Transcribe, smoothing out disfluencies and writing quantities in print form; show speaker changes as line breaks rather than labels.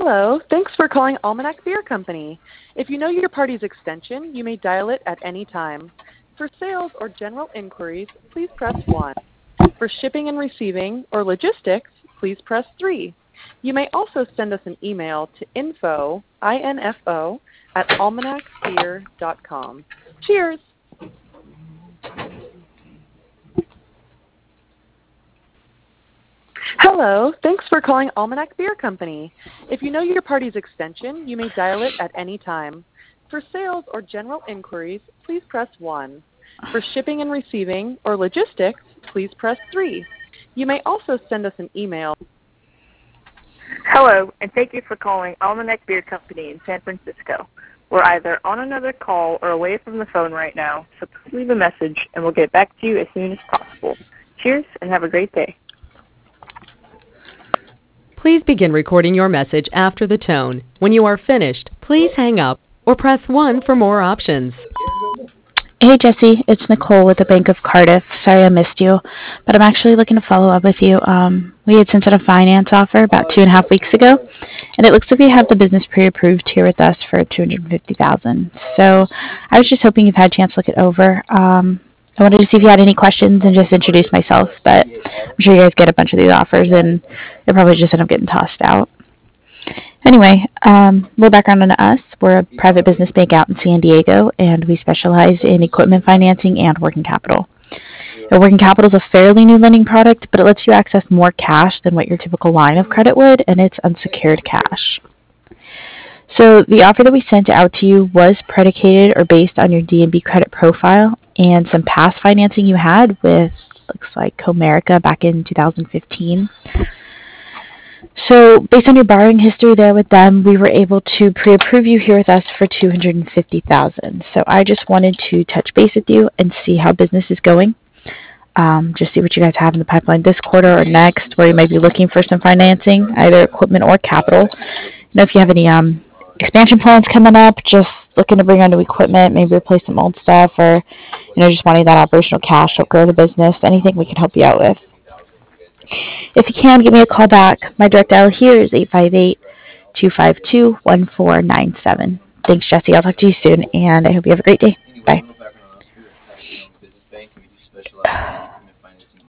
Hello, thanks for calling Almanac Beer Company. If you know your party's extension, you may dial it at any time. For sales or general inquiries, please press 1. For shipping and receiving or logistics, please press 3. You may also send us an email to info, at almanacbeer.com. Cheers! Hello, thanks for calling Almanac Beer Company. If you know your party's extension, you may dial it at any time. For sales or general inquiries, please press 1. For shipping and receiving or logistics, please press 3. You may also send us an email.
Hello, and thank you for calling Almanac Beer Company in San Francisco. We're either on another call or away from the phone right now, so please leave a message and we'll get back to you as soon as possible. Cheers, and have a great day.
Please begin recording your message after the tone. When you are finished, please hang up or press 1 for more options.
Hey Jesse, it's Nicole with the Bank of Cardiff. Sorry I missed you, but I'm actually looking to follow up with you. We had sent out a finance offer about 2.5 weeks ago, and it looks like we have the business pre-approved here with us for $250,000. So I was just hoping you've had a chance to look it over. I wanted to see if you had any questions and just introduce myself, but I'm sure you guys get a bunch of these offers, and they'll probably just end up getting tossed out. Anyway, a little background on us. We're a private business bank out in San Diego, and we specialize in equipment financing and working capital. Now, working capital is a fairly new lending product, but it lets you access more cash than what your typical line of credit would, and it's unsecured cash. So the offer that we sent out to you was predicated or based on your D&B credit profile and some past financing you had with, looks like, Comerica back in 2015. So based on your borrowing history there with them, we were able to pre-approve you here with us for $250,000. So I just wanted to touch base with you and see how business is going. Just see what you guys have in the pipeline this quarter or next, where you might be looking for some financing, either equipment or capital. If you have any expansion plans coming up, just looking to bring on new equipment, maybe replace some old stuff, or just wanting that operational cash to grow the business, anything we can help you out with. If you can, give me a call back. My direct dial here is 858-252-1497. Thanks, Jesse. I'll talk to you soon, and I hope you have a great day. Bye.